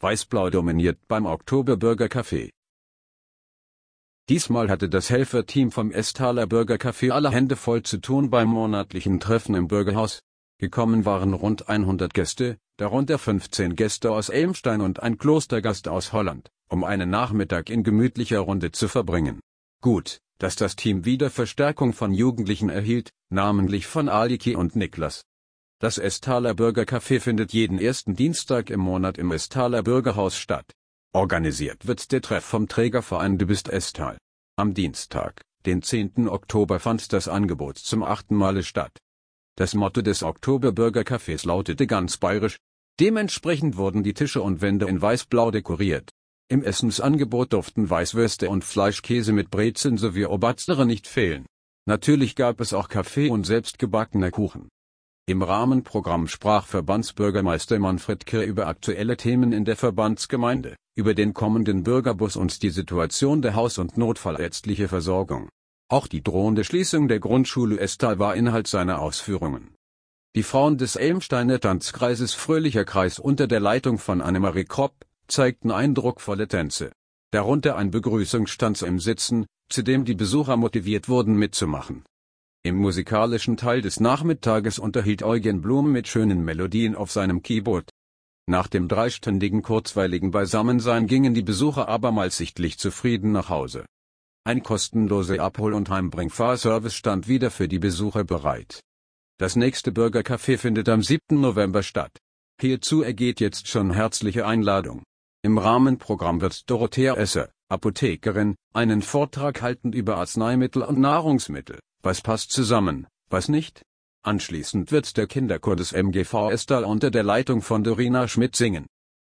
Weiß-Blau dominiert beim Oktoberburger Café. Diesmal hatte das Helferteam vom Essthaler Burger Café alle Hände voll zu tun beim monatlichen Treffen im Bürgerhaus. Gekommen waren rund 100 Gäste, darunter 15 Gäste aus Elmstein und ein Klostergast aus Holland, um einen Nachmittag in gemütlicher Runde zu verbringen. Gut, dass das Team wieder Verstärkung von Jugendlichen erhielt, namentlich von Aliki und Niklas. Das Essthaler Burger Café findet jeden ersten Dienstag im Monat im Essthaler Bürgerhaus statt. Organisiert wird der Treff vom Trägerverein Du bist Esthal. Am Dienstag, den 10. Oktober fand das Angebot zum 8. Male statt. Das Motto des Oktoberburger Cafés lautete ganz bayerisch. Dementsprechend wurden die Tische und Wände in weiß-blau dekoriert. Im Essensangebot durften Weißwürste und Fleischkäse mit Brezeln sowie Obatzere nicht fehlen. Natürlich gab es auch Kaffee und selbstgebackener Kuchen. Im Rahmenprogramm sprach Verbandsbürgermeister Manfred Kirr über aktuelle Themen in der Verbandsgemeinde, über den kommenden Bürgerbus und die Situation der Haus- und notfallärztliche Versorgung. Auch die drohende Schließung der Grundschule Esthal war Inhalt seiner Ausführungen. Die Frauen des Elmsteiner Tanzkreises Fröhlicher Kreis unter der Leitung von Annemarie Kropp zeigten eindrucksvolle Tänze. Darunter ein Begrüßungstanz im Sitzen, zu dem die Besucher motiviert wurden mitzumachen. Im musikalischen Teil des Nachmittages unterhielt Eugen Blum mit schönen Melodien auf seinem Keyboard. Nach dem dreistündigen kurzweiligen Beisammensein gingen die Besucher abermals sichtlich zufrieden nach Hause. Ein kostenloser Abhol- und Heimbringfahrservice stand wieder für die Besucher bereit. Das nächste Burger Café findet am 7. November statt. Hierzu ergeht jetzt schon herzliche Einladung. Im Rahmenprogramm wird Dorothea Esser, Apothekerin, einen Vortrag halten über Arzneimittel und Nahrungsmittel. Was passt zusammen, was nicht? Anschließend wird der Kinderchor des MGV Esthal unter der Leitung von Dorina Schmidt singen.